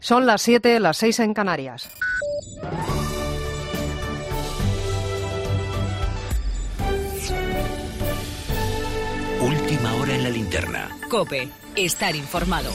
Son las 7, las 6 en Canarias. Última hora en la linterna. COPE. Estar informado.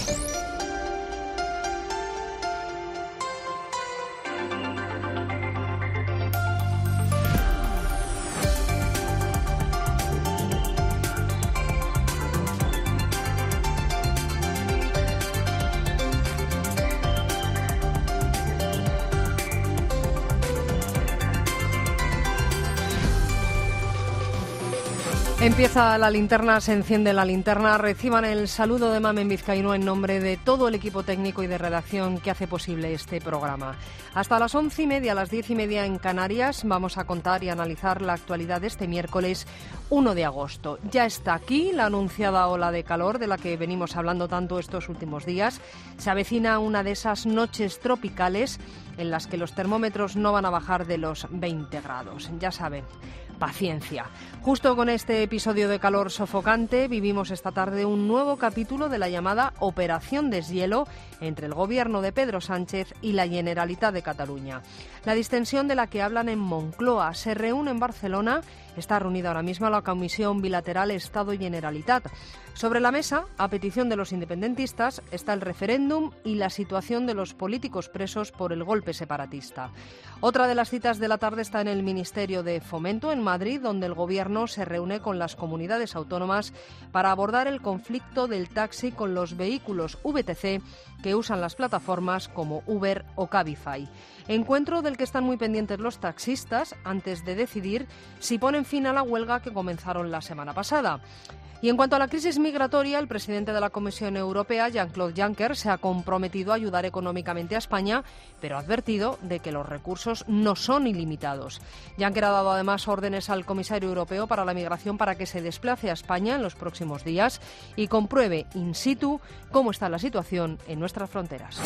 Empieza la linterna, se enciende la linterna. Reciban el saludo de Mamen Vizcaíno en nombre de todo el equipo técnico y de redacción que hace posible este programa. Hasta las 11:30, las 10:30 en Canarias, vamos a contar y analizar la actualidad de este miércoles 1 de agosto. Ya está aquí la anunciada ola de calor de la que venimos hablando tanto estos últimos días. Se avecina una de esas noches tropicales en las que los termómetros no van a bajar de los 20 grados. Ya saben, paciencia. Justo con este episodio de calor sofocante vivimos esta tarde un nuevo capítulo de la llamada Operación Deshielo entre el gobierno de Pedro Sánchez y la Generalitat de Cataluña. La distensión de la que hablan en Moncloa se reúne en Barcelona. Está reunida ahora mismo la Comisión Bilateral Estado-Generalitat. Sobre la mesa, a petición de los independentistas, está el referéndum y la situación de los políticos presos por el golpe separatista. Otra de las citas de la tarde está en el Ministerio de Fomento, en Madrid, donde el Gobierno se reúne con las comunidades autónomas para abordar el conflicto del taxi con los vehículos VTC que usan las plataformas como Uber o Cabify. Encuentro del que están muy pendientes los taxistas antes de decidir si ponen fin a la huelga que comenzaron la semana pasada. Y en cuanto a la crisis migratoria, el presidente de la Comisión Europea, Jean-Claude Juncker, se ha comprometido a ayudar económicamente a España, pero ha advertido de que los recursos no son ilimitados. Juncker ha dado además órdenes al comisario europeo para la migración para que se desplace a España en los próximos días y compruebe in situ cómo está la situación en nuestras fronteras.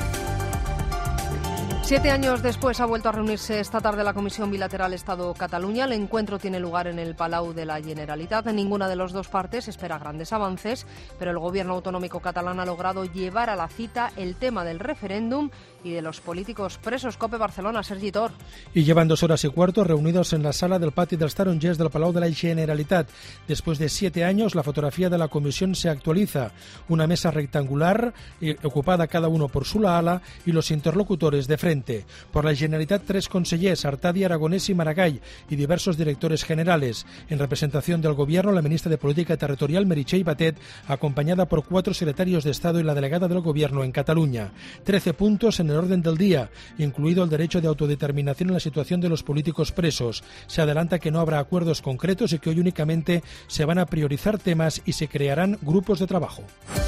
7 años después ha vuelto a reunirse esta tarde la Comisión Bilateral Estado-Cataluña. El encuentro tiene lugar en el Palau de la Generalitat. Ninguna de las dos partes espera grandes avances, pero el Gobierno autonómico catalán ha logrado llevar a la cita el tema del referéndum y de los políticos presos. COPE Barcelona, Sergi Tor. Y llevan 2 horas y cuarto reunidos en la sala del pati dels Tarongers del Palau de la Generalitat. Después de 7 años, la fotografía de la comisión se actualiza. Una mesa rectangular, ocupada cada uno por su ala, y los interlocutores de frente. Por la Generalitat, 3 consellers, Artadi, Aragonès y Maragall, y diversos directores generales. En representación del Gobierno, la ministra de Política Territorial, Meritxell Batet, acompañada por 4 secretarios de Estado y la delegada del Gobierno en Cataluña. 13 puntos en el orden del día, incluido el derecho de autodeterminación en la situación de los políticos presos. Se adelanta que no habrá acuerdos concretos y que hoy únicamente se van a priorizar temas y se crearán grupos de trabajo.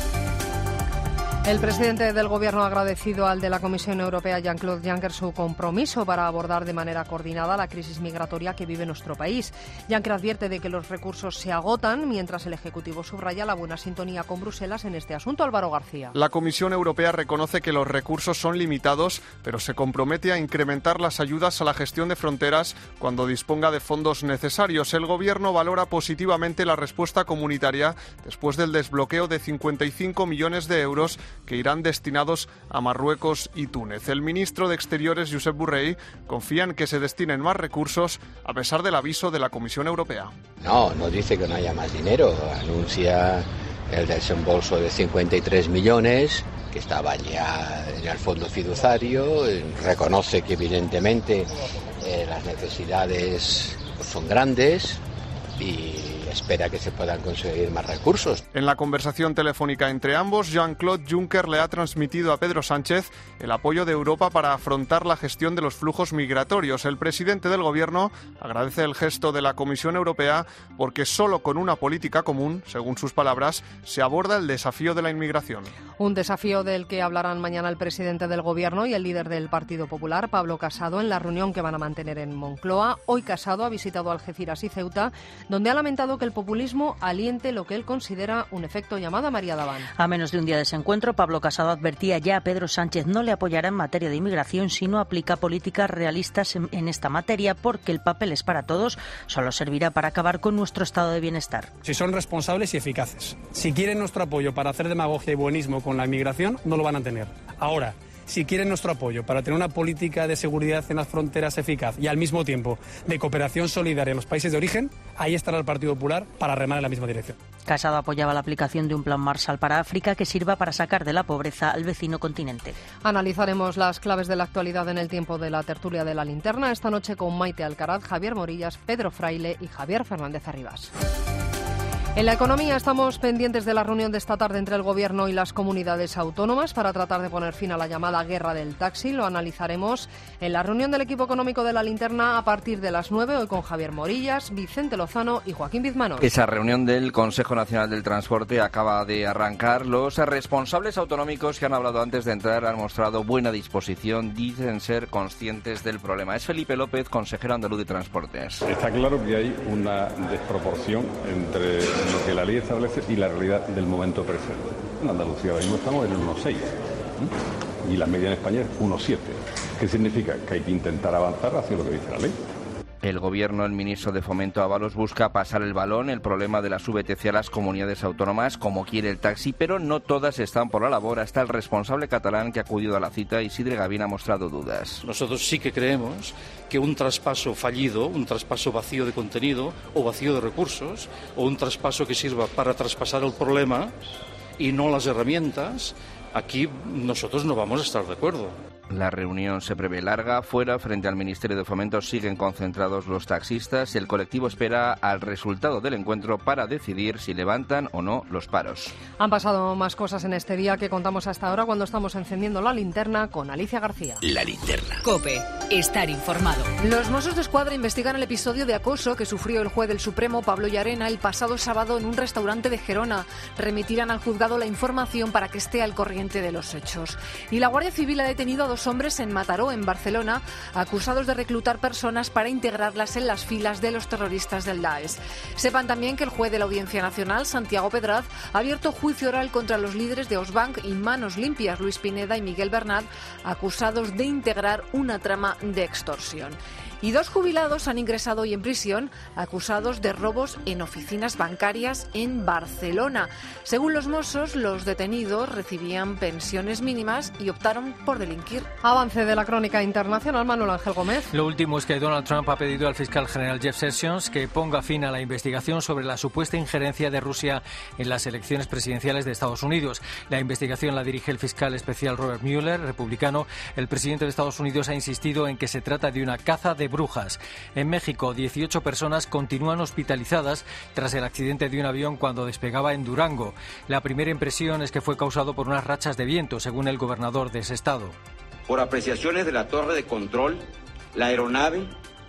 El presidente del Gobierno ha agradecido al de la Comisión Europea, Jean-Claude Juncker, su compromiso para abordar de manera coordinada la crisis migratoria que vive nuestro país. Juncker advierte de que los recursos se agotan, mientras el Ejecutivo subraya la buena sintonía con Bruselas en este asunto. Álvaro García. La Comisión Europea reconoce que los recursos son limitados, pero se compromete a incrementar las ayudas a la gestión de fronteras cuando disponga de fondos necesarios. El Gobierno valora positivamente la respuesta comunitaria después del desbloqueo de 55 millones de euros que irán destinados a Marruecos y Túnez. El ministro de Exteriores, Josep Borrell, confía en que se destinen más recursos a pesar del aviso de la Comisión Europea. No dice que no haya más dinero, anuncia el desembolso de 53 millones, que estaba ya en el fondo fiduciario, reconoce que evidentemente las necesidades son grandes y espera que se puedan conseguir más recursos. En la conversación telefónica entre ambos, Jean-Claude Juncker le ha transmitido a Pedro Sánchez el apoyo de Europa para afrontar la gestión de los flujos migratorios. El presidente del Gobierno agradece el gesto de la Comisión Europea porque solo con una política común, según sus palabras, se aborda el desafío de la inmigración. Un desafío del que hablarán mañana el presidente del Gobierno y el líder del Partido Popular, Pablo Casado, en la reunión que van a mantener en Moncloa. Hoy Casado ha visitado Algeciras y Ceuta, donde ha lamentado que el populismo aliente lo que él considera un efecto llamada María Daván. A menos de un día de ese encuentro, Pablo Casado advertía ya a Pedro Sánchez no le apoyará en materia de inmigración si no aplica políticas realistas en esta materia, porque el papel es para todos, solo servirá para acabar con nuestro estado de bienestar. Si son responsables y eficaces. Si quieren nuestro apoyo para hacer demagogia y buenismo con la inmigración, no lo van a tener. Ahora, Si quieren nuestro apoyo para tener una política de seguridad en las fronteras eficaz y al mismo tiempo de cooperación solidaria en los países de origen, ahí estará el Partido Popular para remar en la misma dirección. Casado apoyaba la aplicación de un plan Marshall para África que sirva para sacar de la pobreza al vecino continente. Analizaremos las claves de la actualidad en el tiempo de la tertulia de la linterna, esta noche con Maite Alcaraz, Javier Morillas, Pedro Fraile y Javier Fernández Arribas. En la economía estamos pendientes de la reunión de esta tarde entre el Gobierno y las comunidades autónomas para tratar de poner fin a la llamada guerra del taxi. Lo analizaremos en la reunión del equipo económico de la linterna a partir de las 9, hoy con Javier Morillas, Vicente Lozano y Joaquín Bizmanos. Esa reunión del Consejo Nacional del Transporte acaba de arrancar. Los responsables autonómicos que han hablado antes de entrar han mostrado buena disposición, dicen ser conscientes del problema. Es Felipe López, consejero andaluz de Transportes. Está claro que hay una desproporción entre lo que la ley establece y la realidad del momento presente. En Andalucía ahora mismo estamos en el 1,6 y la media en España es 1,7. ¿Qué significa? Que hay que intentar avanzar hacia lo que dice la ley. El Gobierno, el ministro de Fomento Ábalos, busca pasar el balón, el problema de las VTC a las comunidades autónomas, como quiere el taxi, pero no todas están por la labor. Hasta el responsable catalán que ha acudido a la cita, Isidre Gavín, ha mostrado dudas. Nosotros sí que creemos que un traspaso fallido, un traspaso vacío de contenido o vacío de recursos, o un traspaso que sirva para traspasar el problema y no las herramientas, aquí nosotros no vamos a estar de acuerdo. La reunión se prevé larga. Fuera, frente al Ministerio de Fomento, siguen concentrados los taxistas. El colectivo espera al resultado del encuentro para decidir si levantan o no los paros. Han pasado más cosas en este día que contamos hasta ahora cuando estamos encendiendo la linterna con Alicia García. La linterna. COPE. Estar informado. Los Mossos d'Esquadra investigan el episodio de acoso que sufrió el juez del Supremo, Pablo Llarena, el pasado sábado en un restaurante de Gerona. Remitirán al juzgado la información para que esté al corriente de los hechos. Y la Guardia Civil ha detenido a 2 hombres en Mataró, en Barcelona, acusados de reclutar personas para integrarlas en las filas de los terroristas del Daesh. Sepan también que el juez de la Audiencia Nacional, Santiago Pedraz, ha abierto juicio oral contra los líderes de Osbank y Manos Limpias, Luis Pineda y Miguel Bernat, acusados de integrar una trama de extorsión. Y 2 jubilados han ingresado hoy en prisión acusados de robos en oficinas bancarias en Barcelona. Según los Mossos, los detenidos recibían pensiones mínimas y optaron por delinquir. Avance de la crónica internacional, Manuel Ángel Gómez. Lo último es que Donald Trump ha pedido al fiscal general Jeff Sessions que ponga fin a la investigación sobre la supuesta injerencia de Rusia en las elecciones presidenciales de Estados Unidos. La investigación la dirige el fiscal especial Robert Mueller, republicano. El presidente de Estados Unidos ha insistido en que se trata de una caza de brujas. En México, 18 personas continúan hospitalizadas tras el accidente de un avión cuando despegaba en Durango. La primera impresión es que fue causado por unas rachas de viento, según el gobernador de ese estado. Por apreciaciones de la torre de control, la aeronave,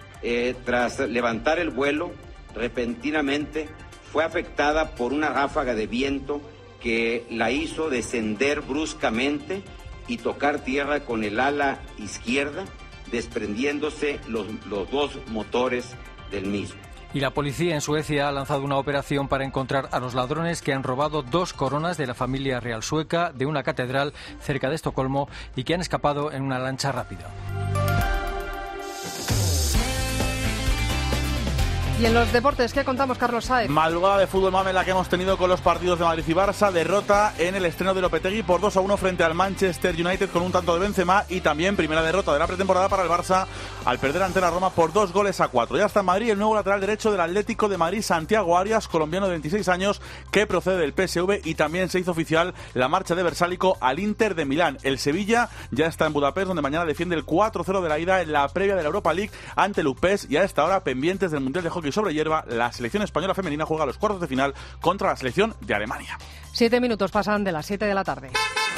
tras levantar el vuelo, repentinamente fue afectada por una ráfaga de viento que la hizo descender bruscamente y tocar tierra con el ala izquierda, desprendiéndose los 2 motores del mismo. Y la policía en Suecia ha lanzado una operación para encontrar a los ladrones que han robado 2 coronas de la familia real sueca de una catedral cerca de Estocolmo y que han escapado en una lancha rápida. Y en los deportes, ¿qué contamos, Carlos Sáez? Madrugada de fútbol, mame, la que hemos tenido con los partidos de Madrid y Barça. Derrota en el estreno de Lopetegui por 2-1 frente al Manchester United con un tanto de Benzema. Y también primera derrota de la pretemporada para el Barça al perder ante la Roma por 2-4. Ya está en Madrid el nuevo lateral derecho del Atlético de Madrid, Santiago Arias, colombiano de 26 años, que procede del PSV. Y también se hizo oficial la marcha de Versálico al Inter de Milán. El Sevilla ya está en Budapest, donde mañana defiende el 4-0 de la ida en la previa de la Europa League ante el UPES. Y a esta hora, pendientes del Mundial de Hockey sobre hierba, la selección española femenina juega los cuartos de final contra la selección de Alemania. 7 minutos pasan de las 7 de la tarde.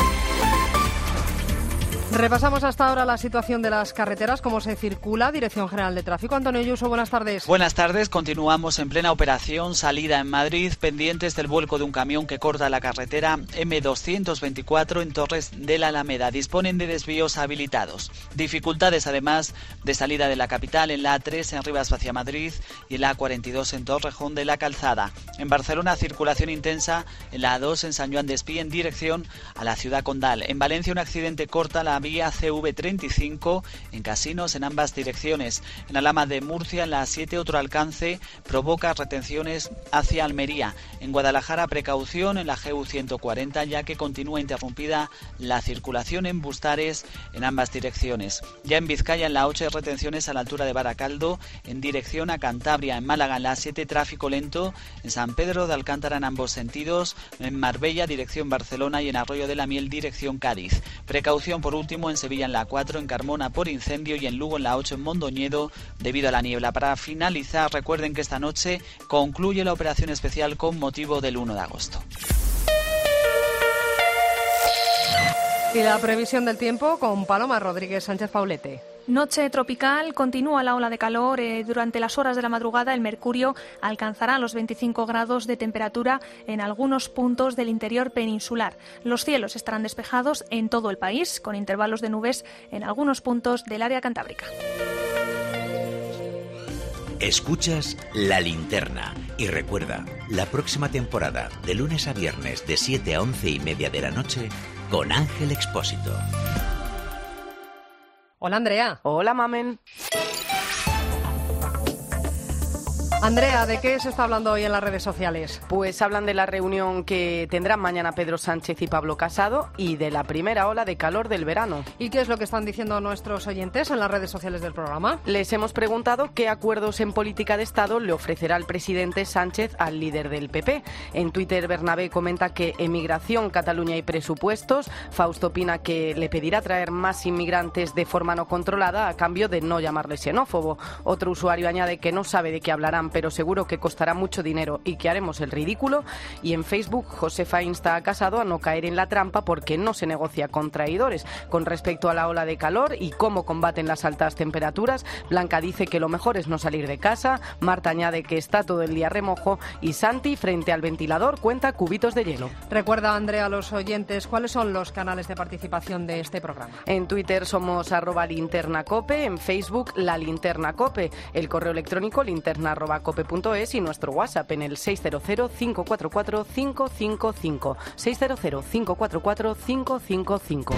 Repasamos hasta ahora la situación de las carreteras, cómo se circula. Dirección General de Tráfico, Antonio Ayuso, buenas tardes. Buenas tardes, continuamos en plena operación salida en Madrid, pendientes del vuelco de un camión que corta la carretera M224 en Torres de la Alameda. Disponen de desvíos habilitados. Dificultades además de salida de la capital en la A3 en Rivas hacia Madrid y en la A42 en Torrejón de la Calzada. En Barcelona, circulación intensa en la A2 en San Joan de Espí en dirección a la ciudad condal. En Valencia, un accidente corta la vía CV35 en casinos en ambas direcciones. En Alhama de Murcia, en la A7, otro alcance provoca retenciones hacia Almería. En Guadalajara, precaución en la GU 140, ya que continúa interrumpida la circulación en Bustares en ambas direcciones. Ya en Vizcaya, en la 8, hay retenciones a la altura de Baracaldo en dirección a Cantabria. En Málaga, en la 7, tráfico lento en San Pedro de Alcántara en ambos sentidos. En Marbella, dirección Barcelona, y en Arroyo de la Miel, dirección Cádiz. Precaución por último en Sevilla, en la 4, en Carmona por incendio, y en Lugo, en la 8, en Mondoñedo debido a la niebla. Para finalizar, recuerden que esta noche concluye la operación especial con motivo del 1 de agosto. Y la previsión del tiempo con Paloma Rodríguez Sánchez Paulete. Noche tropical, continúa la ola de calor. Durante las horas de la madrugada el mercurio alcanzará los 25 grados de temperatura en algunos puntos del interior peninsular. Los cielos estarán despejados en todo el país, con intervalos de nubes en algunos puntos del área cantábrica. Escuchas La Linterna. Y recuerda, la próxima temporada, de lunes a viernes, de 7 a 11:30 de la noche, con Ángel Expósito. Hola, Andrea. Hola, mamen. Andrea, ¿de qué se está hablando hoy en las redes sociales? Pues hablan de la reunión que tendrán mañana Pedro Sánchez y Pablo Casado y de la primera ola de calor del verano. ¿Y qué es lo que están diciendo nuestros oyentes en las redes sociales del programa? Les hemos preguntado qué acuerdos en política de Estado le ofrecerá el presidente Sánchez al líder del PP. En Twitter, Bernabé comenta que emigración, Cataluña y presupuestos. Fausto opina que le pedirá traer más inmigrantes de forma no controlada a cambio de no llamarle xenófobo. Otro usuario añade que no sabe de qué hablarán, pero seguro que costará mucho dinero y que haremos el ridículo. Y en Facebook, Josefa insta a Casado a no caer en la trampa porque no se negocia con traidores. Con respecto a la ola de calor y cómo combaten las altas temperaturas, Blanca dice que lo mejor es no salir de casa, Marta añade que está todo el día remojo y Santi, frente al ventilador, cuenta cubitos de hielo. Recuerda, Andrea, a los oyentes cuáles son los canales de participación de este programa. En Twitter somos @linternacope, en Facebook La Linterna Cope, el correo electrónico linterna@cope.es y nuestro WhatsApp en el 600-544-555, 600-544-555.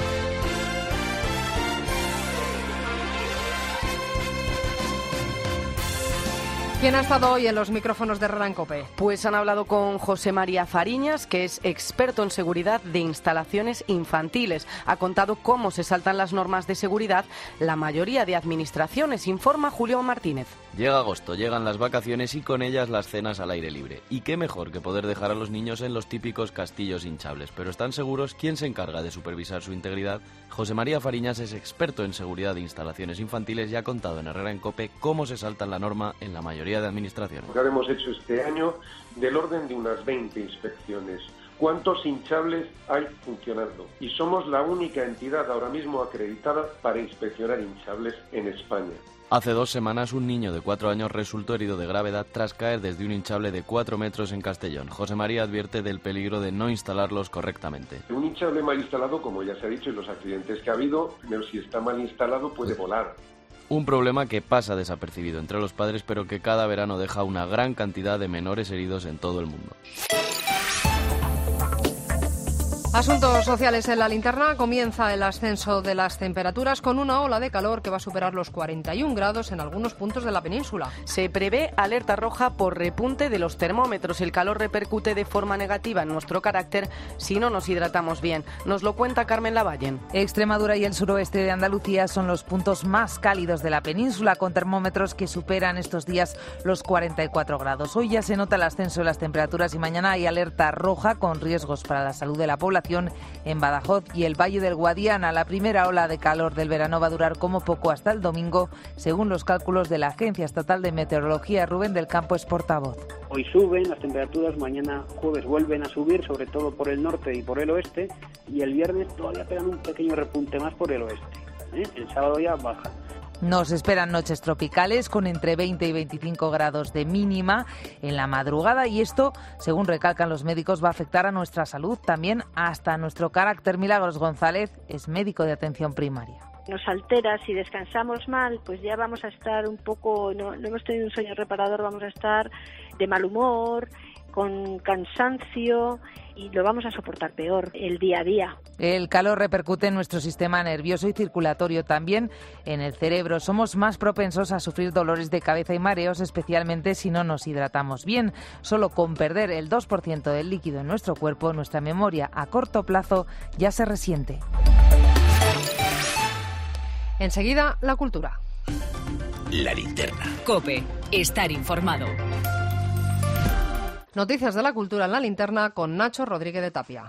¿Quién ha estado hoy en los micrófonos de Herrera Cope? Pues han hablado con José María Fariñas, que es experto en seguridad de instalaciones infantiles. Ha contado cómo se saltan las normas de seguridad la mayoría de administraciones, informa Julio Martínez. Llega agosto, llegan las vacaciones y con ellas las cenas al aire libre. Y qué mejor que poder dejar a los niños en los típicos castillos hinchables. Pero ¿están seguros quién se encarga de supervisar su integridad? José María Fariñas es experto en seguridad de instalaciones infantiles y ha contado en Herrera Cope cómo se saltan la norma en la mayoría de administraciones. Lo que hemos hecho este año del orden de unas 20 inspecciones. ¿Cuántos hinchables hay funcionando? Y somos la única entidad ahora mismo acreditada para inspeccionar hinchables en España. Hace 2 semanas un niño de 4 años resultó herido de gravedad tras caer desde un hinchable de 4 metros en Castellón. José María advierte del peligro de no instalarlos correctamente. Un hinchable mal instalado, como ya se ha dicho, y los accidentes que ha habido, primero si está mal instalado puede volar. Un problema que pasa desapercibido entre los padres, pero que cada verano deja una gran cantidad de menores heridos en todo el mundo. Asuntos sociales en la linterna. Comienza el ascenso de las temperaturas con una ola de calor que va a superar los 41 grados en algunos puntos de la península. Se prevé alerta roja por repunte de los termómetros. El calor repercute de forma negativa en nuestro carácter si no nos hidratamos bien. Nos lo cuenta Carmen Lavallen. Extremadura y el suroeste de Andalucía son los puntos más cálidos de la península, con termómetros que superan estos días los 44 grados. Hoy ya se nota el ascenso de las temperaturas y mañana hay alerta roja con riesgos para la salud de la población en Badajoz y el Valle del Guadiana. La primera ola de calor del verano va a durar como poco hasta el domingo, según los cálculos de la Agencia Estatal de Meteorología. Rubén del Campo es portavoz. Hoy suben las temperaturas, mañana jueves vuelven a subir, sobre todo por el norte y por el oeste, y el viernes todavía pegan un pequeño repunte más por el oeste. El sábado ya baja. Nos esperan noches tropicales con entre 20 y 25 grados de mínima en la madrugada y esto, según recalcan los médicos, va a afectar a nuestra salud, también hasta nuestro carácter. Milagros González es médico de atención primaria. Nos altera, si descansamos mal, pues ya vamos a estar un poco, no hemos tenido un sueño reparador, vamos a estar de mal humor, con cansancio y lo vamos a soportar peor el día a día. El calor repercute en nuestro sistema nervioso y circulatorio, también en el cerebro. Somos más propensos a sufrir dolores de cabeza y mareos, especialmente si no nos hidratamos bien. Solo con perder el 2% del líquido en nuestro cuerpo, nuestra memoria a corto plazo ya se resiente. Enseguida, la cultura. La linterna. COPE. Estar informado. Noticias de la cultura en la linterna con Nacho Rodríguez de Tapia.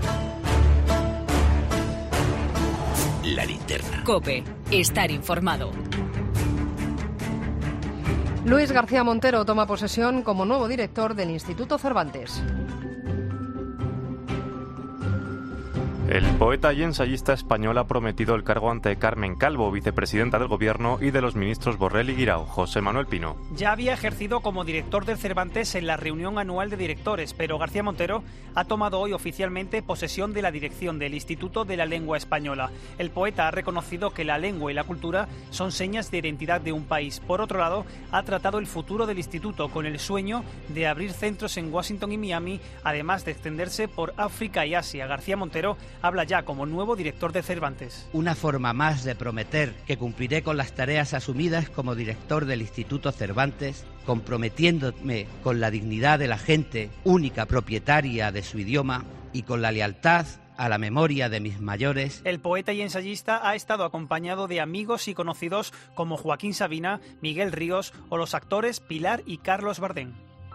La linterna. COPE. Estar informado. Luis García Montero toma posesión como nuevo director del Instituto Cervantes. El poeta y ensayista español ha prometido el cargo ante Carmen Calvo, vicepresidenta del Gobierno, y de los ministros Borrell y Guirao. José Manuel Pino. Ya había ejercido como director del Cervantes en la reunión anual de directores, pero García Montero ha tomado hoy oficialmente posesión de la dirección del Instituto de la Lengua Española. El poeta ha reconocido que la lengua y la cultura son señas de identidad de un país. Por otro lado, ha tratado el futuro del instituto con el sueño de abrir centros en Washington y Miami, además de extenderse por África y Asia. García Montero habla ya como nuevo director de Cervantes. Una forma más de prometer que cumpliré con las tareas asumidas como director del Instituto Cervantes, comprometiéndome con la dignidad de la gente, única propietaria de su idioma, y con la lealtad a la memoria de mis mayores. El poeta y ensayista ha estado acompañado de amigos y conocidos como Joaquín Sabina, Miguel Ríos o los actores Pilar y Carlos Bardem.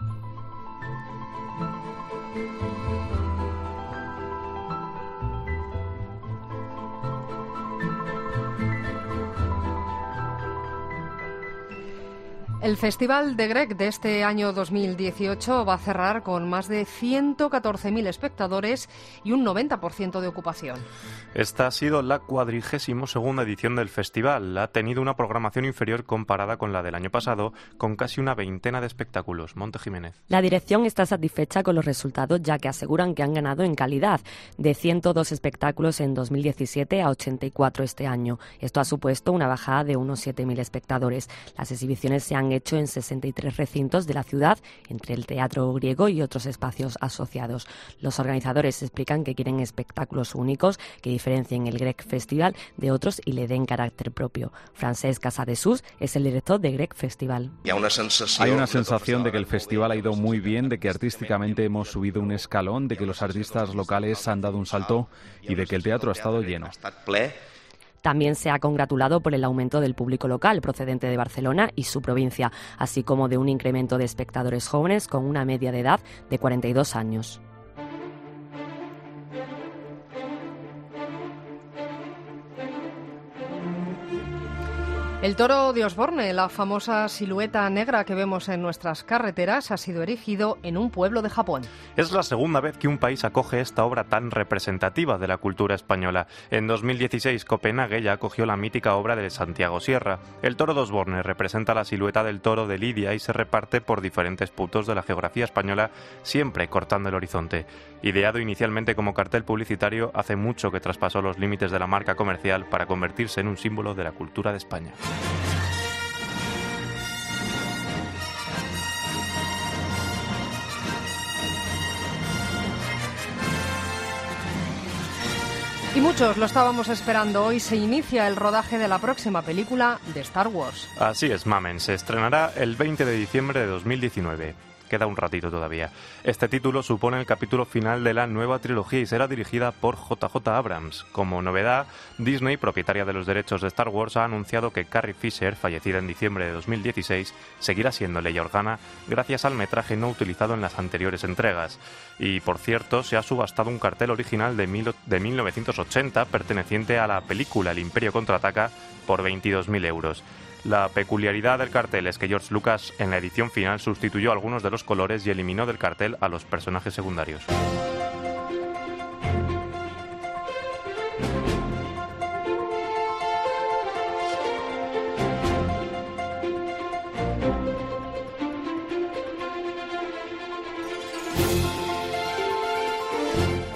El Festival de Grec de este año 2018 va a cerrar con más de 114.000 espectadores y un 90% de ocupación. Esta ha sido la 42ª edición del festival. Ha tenido una programación inferior comparada con la del año pasado, con casi una veintena de espectáculos. Monte Jiménez. La dirección está satisfecha con los resultados, ya que aseguran que han ganado en calidad, de 102 espectáculos en 2017 a 84 este año. Esto ha supuesto una bajada de unos 7.000 espectadores. Las exhibiciones se han hecho en 63 recintos de la ciudad, entre el teatro griego y otros espacios asociados. Los organizadores explican que quieren espectáculos únicos que diferencien el Grec Festival de otros y le den carácter propio. Francesc Casadesús es el director de Grec Festival. Hay una sensación de que el festival ha ido muy bien, de que artísticamente hemos subido un escalón, de que los artistas locales han dado un salto y de que el teatro ha estado lleno. También se ha congratulado por el aumento del público local procedente de Barcelona y su provincia, así como de un incremento de espectadores jóvenes con una media de edad de 42 años. El toro de Osborne, la famosa silueta negra que vemos en nuestras carreteras, ha sido erigido en un pueblo de Japón. Es la segunda vez que un país acoge esta obra tan representativa de la cultura española. En 2016, Copenhague ya acogió la mítica obra de Santiago Sierra. El toro de Osborne representa la silueta del toro de Lidia y se reparte por diferentes puntos de la geografía española, siempre cortando el horizonte. Ideado inicialmente como cartel publicitario, hace mucho que traspasó los límites de la marca comercial para convertirse en un símbolo de la cultura de España. Y muchos lo estábamos esperando. Hoy se inicia el rodaje de la próxima película de Star Wars. Así es, mamen. Se estrenará el 20 de diciembre de 2019. Queda un ratito todavía. Este título supone el capítulo final de la nueva trilogía y será dirigida por JJ Abrams. Como novedad, Disney, propietaria de los derechos de Star Wars, ha anunciado que Carrie Fisher, fallecida en diciembre de 2016, seguirá siendo Leia Organa gracias al metraje no utilizado en las anteriores entregas. Y, por cierto, se ha subastado un cartel original de 1980 perteneciente a la película El Imperio Contraataca por 22.000 euros. La peculiaridad del cartel es que George Lucas en la edición final sustituyó algunos de los colores y eliminó del cartel a los personajes secundarios.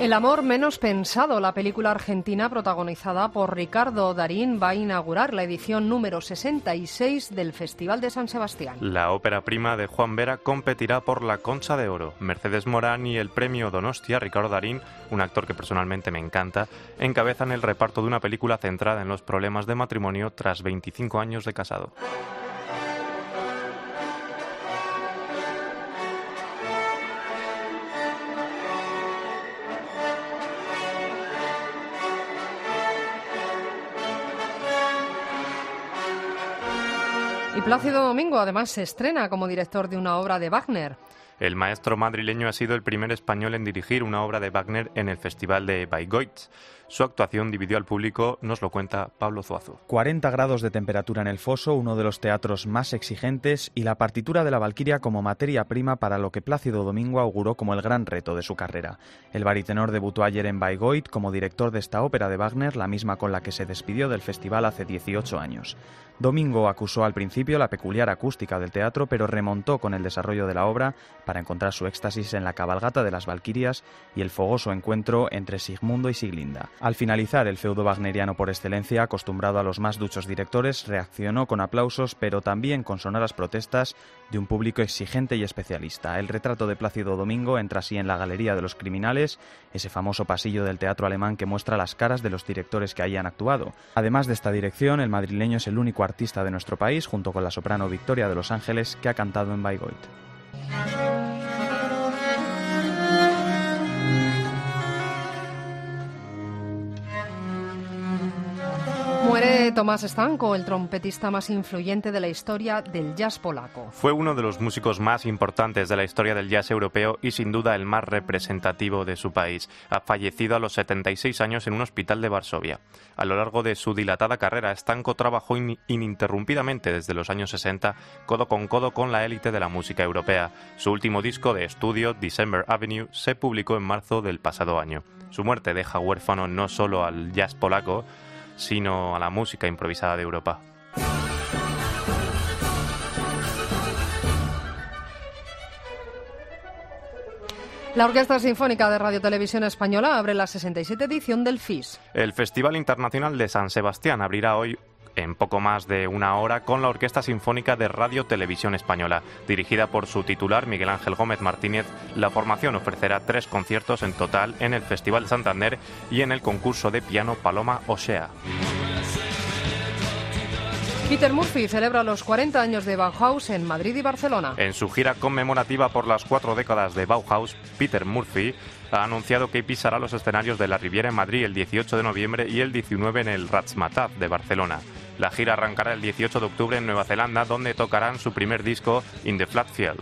El amor menos pensado, la película argentina protagonizada por Ricardo Darín, va a inaugurar la edición número 66 del Festival de San Sebastián. La ópera prima de Juan Vera competirá por la Concha de Oro. Mercedes Morán y el premio Donostia, Ricardo Darín, un actor que personalmente me encanta, encabezan el reparto de una película centrada en los problemas de matrimonio tras 25 años de casado. Y Plácido Domingo además se estrena como director de una obra de Wagner. El maestro madrileño ha sido el primer español en dirigir una obra de Wagner en el Festival de Bayreuth. Su actuación dividió al público, nos lo cuenta Pablo Zuazo. 40 grados de temperatura en el Foso, uno de los teatros más exigentes, y la partitura de la Valquiria como materia prima para lo que Plácido Domingo auguró como el gran reto de su carrera. El baritenor debutó ayer en Bayreuth como director de esta ópera de Wagner, la misma con la que se despidió del festival hace 18 años. Domingo acusó al principio la peculiar acústica del teatro, pero remontó con el desarrollo de la obra para encontrar su éxtasis en la cabalgata de las Valquirias y el fogoso encuentro entre Sigmundo y Siglinda. Al finalizar el feudo wagneriano por excelencia, acostumbrado a los más duchos directores, reaccionó con aplausos, pero también con sonoras protestas de un público exigente y especialista. El retrato de Plácido Domingo entra así en la Galería de los Criminales, ese famoso pasillo del teatro alemán que muestra las caras de los directores que hayan actuado. Además de esta dirección, el madrileño es el único artista de nuestro país, junto con la soprano Victoria de Los Ángeles, que ha cantado en Bayreuth. Muere Tomás Stanko, el trompetista más influyente de la historia del jazz polaco. Fue uno de los músicos más importantes de la historia del jazz europeo y sin duda el más representativo de su país. Ha fallecido a los 76 años en un hospital de Varsovia. A lo largo de su dilatada carrera, Stanko trabajó ininterrumpidamente desde los años 60, codo con la élite de la música europea. Su último disco de estudio, December Avenue, se publicó en marzo del pasado año. Su muerte deja huérfano no solo al jazz polaco, sino a la música improvisada de Europa. La Orquesta Sinfónica de Radio Televisión Española abre la 67 edición del FIS. El Festival Internacional de San Sebastián abrirá hoy en poco más de una hora con la Orquesta Sinfónica de Radio Televisión Española. Dirigida por su titular, Miguel Ángel Gómez Martínez, la formación ofrecerá 3 conciertos en total en el Festival Santander y en el concurso de piano Paloma Osea. Peter Murphy celebra los 40 años de Bauhaus en Madrid y Barcelona. En su gira conmemorativa por las 4 décadas de Bauhaus, Peter Murphy ha anunciado que pisará los escenarios de la Riviera en Madrid el 18 de noviembre y el 19 en el Razzmatazz de Barcelona. La gira arrancará el 18 de octubre en Nueva Zelanda, donde tocarán su primer disco, In the Flat Field.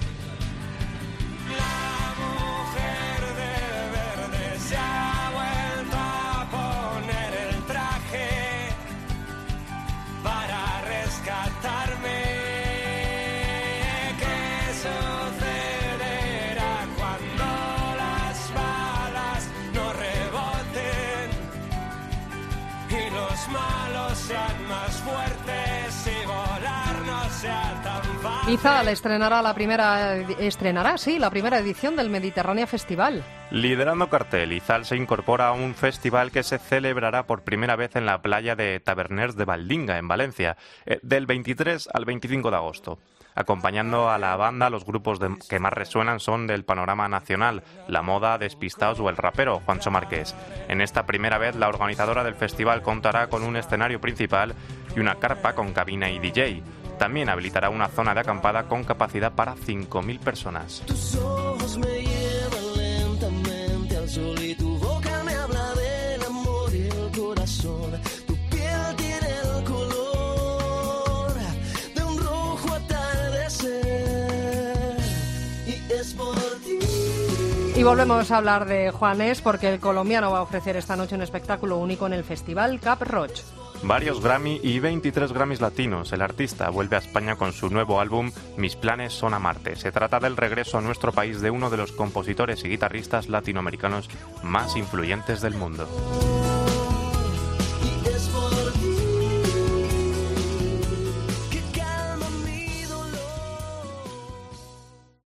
Izal estrenará la primera edición del Mediterránea Festival. Liderando cartel, Izal se incorpora a un festival que se celebrará por primera vez en la playa de Taverners de Valdinga, en Valencia, del 23 al 25 de agosto. Acompañando a la banda, los grupos que más resuenan son del panorama nacional, La Moda, Despistaos o el rapero Juancho Márquez. En esta primera vez, la organizadora del festival contará con un escenario principal y una carpa con cabina y DJ. También habilitará una zona de acampada con capacidad para 5.000 personas. Tus ojos me llevan lentamente al sol y tu boca me habla del amor y el corazón. Tu piel tiene el color de un rojo atardecer y es por ti. Y volvemos a hablar de Juanes porque el colombiano va a ofrecer esta noche un espectáculo único en el Festival Cap Roch. Varios Grammy y 23 Grammys latinos. El artista vuelve a España con su nuevo álbum Mis planes son amarte. Se trata del regreso a nuestro país de uno de los compositores y guitarristas latinoamericanos más influyentes del mundo.